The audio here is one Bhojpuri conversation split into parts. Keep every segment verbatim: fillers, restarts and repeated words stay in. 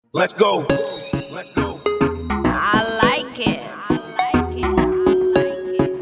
Let's go. Let's go. I like it. I like it. I like it.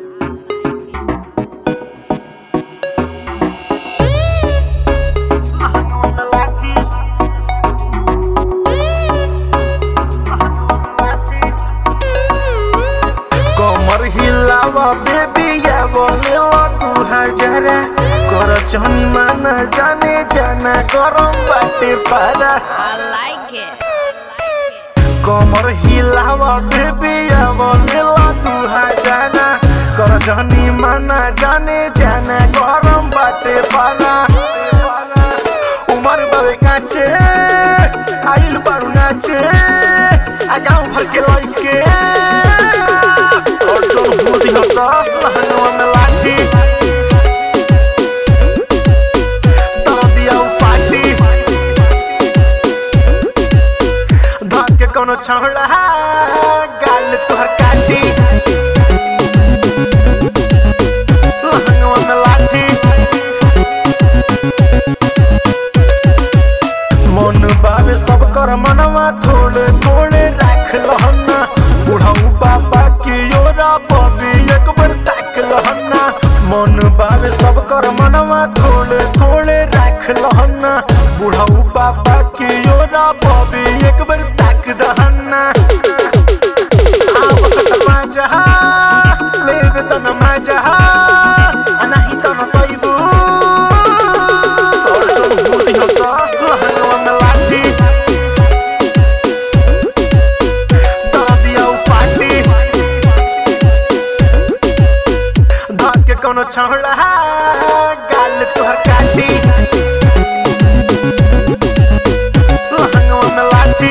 कमर हिलावा बेबी या बोलेला तू हजारा कर चहनी माना जाने जाना गरम बाटे पारा I like it. कमर हिलावा बेबी या बोलेला तू हजारा कर चहनी माना जाने जाना गरम बाटे पारा उमर बाबे काचे आइल बारू नाचे आ गाँव भर के लइके लहंगवा में लाठी तर दिया पार्टी धान के कोनो छौड़ा गाल तुहर काटी लहंगवा में लाठी मन बाबे सब कर मनवा थोड़े थोड़े राख लहना बुढ़ाऊ बाबा के योरा बबी एक बार ताक लहना मन बाबे सब कर मनवा थोड़े थोड़े राख लहना बुढ़ाऊ बाबा के योरा बबी एक बार ताक दहना आवत मजा लेवे तन मजा नहीं तन सईबू सोचो बुद्धि हसा लहंगवा में लाठी कोनो छौड़ा गाल तुहर काटी लहंगवा में लाठी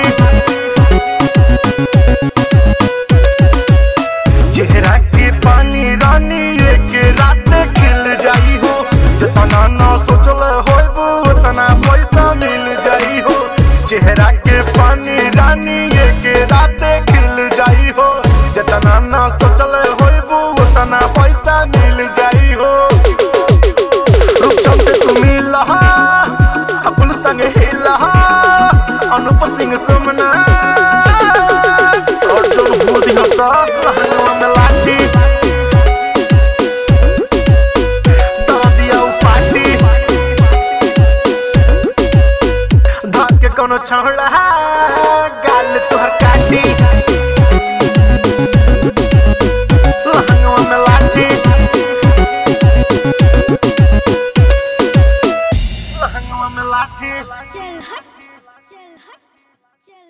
चेहरा के पानी रानी एक रात खिल जाई हो जितना ना सोचल होइबू उतना पैसा मिल जाई हो चेहरा के पानी रानी एक रात खिल जाई हो जितना ना सोचल होइबू उतना पैसा मिल जाई हो रूपचंद से तू मिला अपुल संग हिला अनुप सिंह सुमना सोचो बुद्धि हसा लहंगवा में लाठी तर दिया पार्टी धान के कोनो छौड़ा गाल तुहर काटी